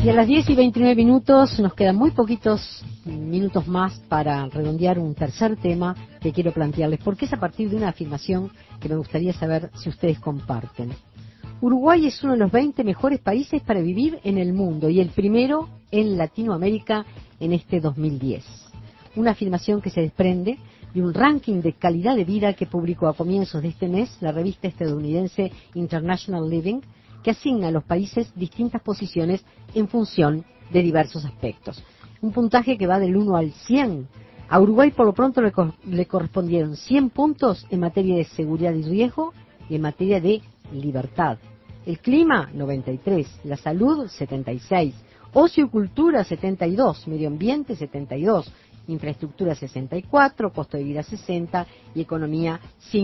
Y a las 10:29 nos quedan muy poquitos minutos más para redondear un tercer tema que quiero plantearles, porque es a partir de una afirmación que me gustaría saber si ustedes comparten. Uruguay es uno de los 20 mejores países para vivir en el mundo y el primero en Latinoamérica en este 2010. Una afirmación que se desprende de un ranking de calidad de vida que publicó a comienzos de este mes la revista estadounidense International Living, que asigna a los países distintas posiciones en función de diversos aspectos. Un puntaje que va del 1 al 100. A Uruguay por lo pronto le correspondieron 100 puntos en materia de seguridad y riesgo y en materia de libertad. El clima, 93. La salud, 76. Ocio y cultura, 72. Medio ambiente, 72. Infraestructura, 64. Costo de vida, 60. Y economía,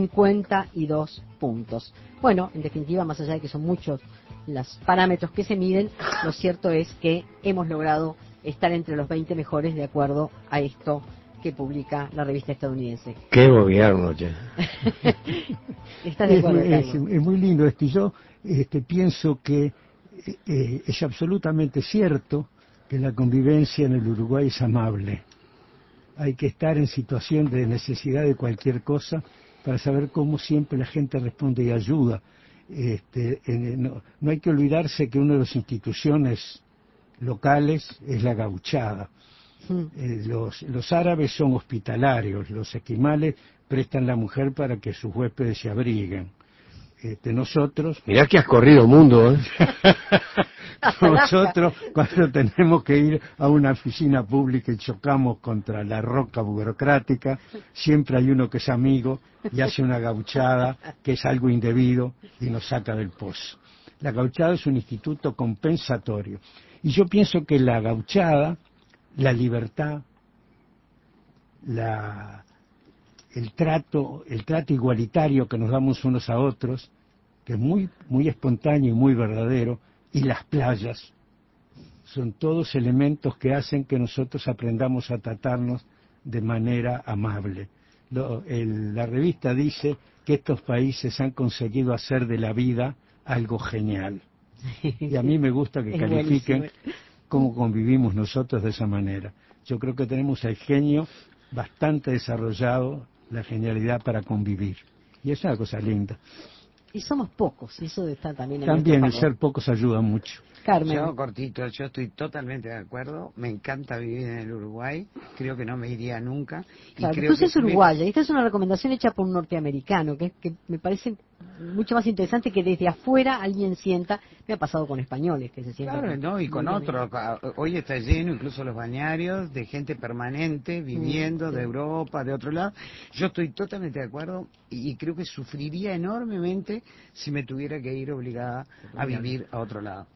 52 puntos. Bueno, en definitiva, más allá de que son muchos los parámetros que se miden, lo cierto es que hemos logrado estar entre los 20 mejores de acuerdo a esto que publica la revista estadounidense. ¡Qué gobierno, ya! ¿Estás de acuerdo, es muy lindo esto. Y yo pienso que es absolutamente cierto que la convivencia en el Uruguay es amable. Hay que estar en situación de necesidad de cualquier cosa para saber cómo siempre la gente responde y ayuda. No hay que olvidarse que una de las instituciones locales es la gauchada. Los árabes son hospitalarios, los esquimales prestan la mujer para que sus huéspedes se abriguen. Nosotros... Mirá que has corrido mundo, ¿eh? Nosotros, cuando tenemos que ir a una oficina pública y chocamos contra la roca burocrática, siempre hay uno que es amigo y hace una gauchada, que es algo indebido, y nos saca del pozo. La gauchada es un instituto compensatorio. Y yo pienso que la gauchada, la libertad, el trato igualitario que nos damos unos a otros, que es muy, muy espontáneo y muy verdadero, y las playas, son todos elementos que hacen que nosotros aprendamos a tratarnos de manera amable. La revista dice que estos países han conseguido hacer de la vida algo genial. Y a mí me gusta que califiquen cómo convivimos nosotros de esa manera. Yo creo que tenemos el genio bastante desarrollado, la genialidad para convivir. Y es una cosa linda. Y somos pocos, y eso está también en También nuestro el ser pocos ayuda mucho. Carmen. Yo, cortito, yo estoy totalmente de acuerdo. Me encanta vivir en el Uruguay. Creo que no me iría nunca. Claro, y creo tú sos que uruguaya, y esta es una recomendación hecha por un norteamericano, que me parece mucho más interesante que desde afuera alguien sienta. Me ha pasado con españoles que se sientan. Claro, no, y con otros. Hoy está lleno, incluso los bañarios, de gente permanente, viviendo, de Europa, de otro lado. Yo estoy totalmente de acuerdo y creo que sufriría enormemente si me tuviera que ir obligada a vivir a otro lado.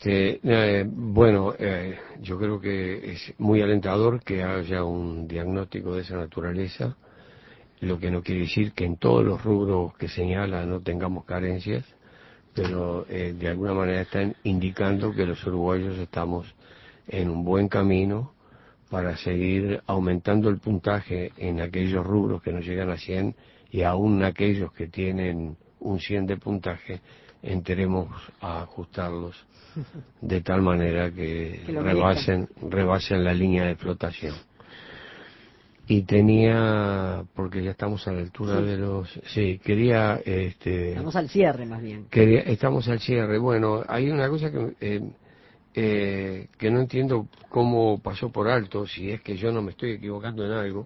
Yo creo que es muy alentador que haya un diagnóstico de esa naturaleza, lo que no quiere decir que en todos los rubros que señala no tengamos carencias, pero de alguna manera están indicando que los uruguayos estamos en un buen camino para seguir aumentando el puntaje en aquellos rubros que no llegan a 100 y aún aquellos que tienen un 100 de puntaje entremos a ajustarlos de tal manera que rebasen la línea de flotación. Y porque ya estamos a la altura de los... Sí, Estamos al cierre, más bien. Estamos al cierre. Bueno, hay una cosa que no entiendo cómo pasó por alto, si es que yo no me estoy equivocando en algo,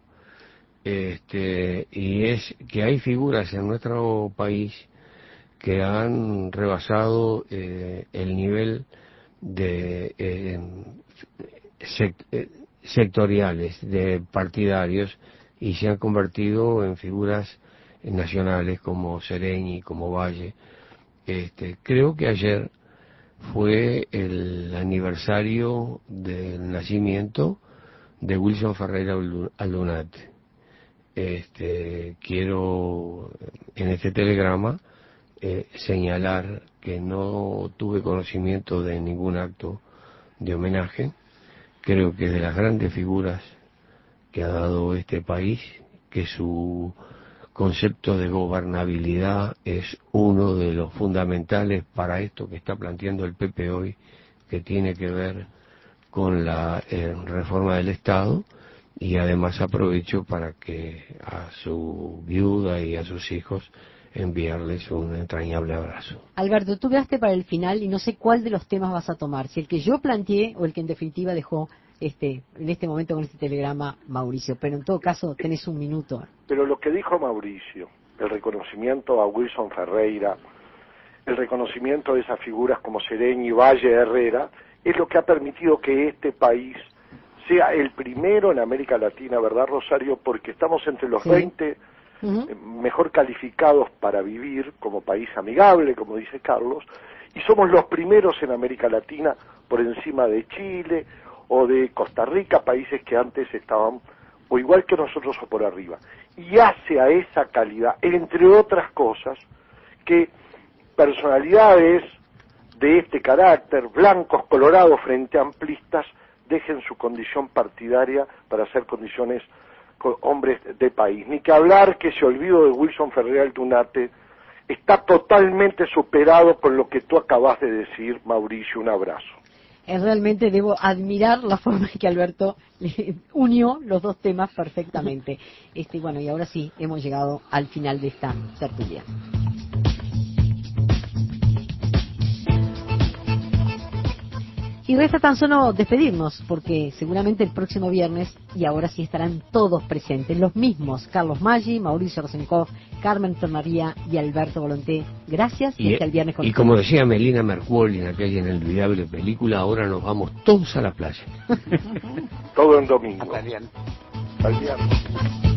y es que hay figuras en nuestro país que han rebasado el nivel de sectoriales, de partidarios, y se han convertido en figuras nacionales como Sereñi, como Valle. Creo que ayer fue el aniversario del nacimiento de Wilson Ferreira Aldunate. Quiero en este telegrama señalar que no tuve conocimiento de ningún acto de homenaje. Creo que es de las grandes figuras que ha dado este país, que su concepto de gobernabilidad es uno de los fundamentales para esto que está planteando el PP hoy, que tiene que ver con la reforma del Estado, y además aprovecho para que a su viuda y a sus hijos enviarles un entrañable abrazo. Alberto, tú quedaste para el final y no sé cuál de los temas vas a tomar, si el que yo planteé o el que en definitiva dejó en este momento con este telegrama Mauricio, pero en todo caso tenés un minuto. Pero lo que dijo Mauricio, el reconocimiento a Wilson Ferreira, el reconocimiento de esas figuras como Sereñi, Valle, Herrera, es lo que ha permitido que este país sea el primero en América Latina, ¿verdad, Rosario? Porque estamos entre los 20 mejor calificados para vivir como país amigable, como dice Carlos, y somos los primeros en América Latina por encima de Chile o de Costa Rica, países que antes estaban o igual que nosotros o por arriba. Y hace a esa calidad, entre otras cosas, que personalidades de este carácter, blancos, colorados, frente a amplistas, dejen su condición partidaria para hacer condiciones hombres de país. Ni que hablar que ese olvido de Wilson Ferreira del Tunate está totalmente superado por lo que tú acabas de decir, Mauricio. Un abrazo. Realmente debo admirar la forma en que Alberto unió los dos temas perfectamente. Bueno, y ahora sí, hemos llegado al final de esta tertulia. Y resta tan solo despedirnos, porque seguramente el próximo viernes, y ahora sí estarán todos presentes, los mismos, Carlos Maggi, Mauricio Rosenkopf, Carmen Fermaría y Alberto Volonté. Gracias y hasta el viernes. Y como decía Melina Mercuoli en aquella inolvidable película, ahora nos vamos todos a la playa. Todo en domingo. Hasta el viernes. Hasta el viernes.